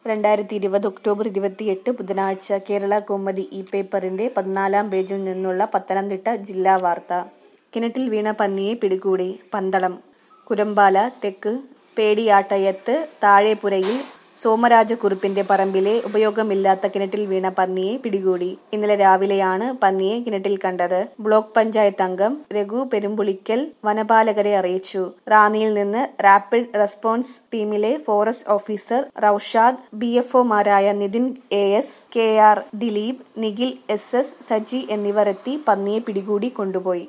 2020 October 28 ബുധനാഴ്ച കേരള കൗമുദി പേപ്പറിന്റെ 14-ാം പേജിൽ നിന്നുള്ള പത്തനംതിട്ട ജില്ലാ വാർത്ത. കിണറ്റിൽ വീണ പന്നിയെ പിടികൂടി. പന്തളം. കുരമ്പാല തെക്ക് പേടിയാട്ടയത്ത് താഴെപ്പുരയിൽ സോമരാജക്കുറുപ്പിന്റെ പറമ്പിലെ ഉപയോഗമില്ലാത്ത കിണറ്റിൽ വീണ പന്നിയെ പിടികൂടി. ഇന്നലെ രാവിലെയാണ് പന്നിയെ കിണറ്റിൽ കണ്ടത്. ബ്ലോക്ക് പഞ്ചായത്ത് അംഗം രഘു പെരുമ്പുളിക്കൽ വനപാലകരെ അറിയിച്ചു. റാന്നിയിൽ നിന്ന് റാപ്പിഡ് റെസ്പോൺസ് ടീമിലെ ഫോറസ്റ്റ് ഓഫീസർ റൌഷാദ്, BFO-മാരായ Nithin AS, KR Dileep, Nikhil SS, Saji എന്നിവർ എത്തി പന്നിയെ പിടികൂടി കൊണ്ടുപോയി.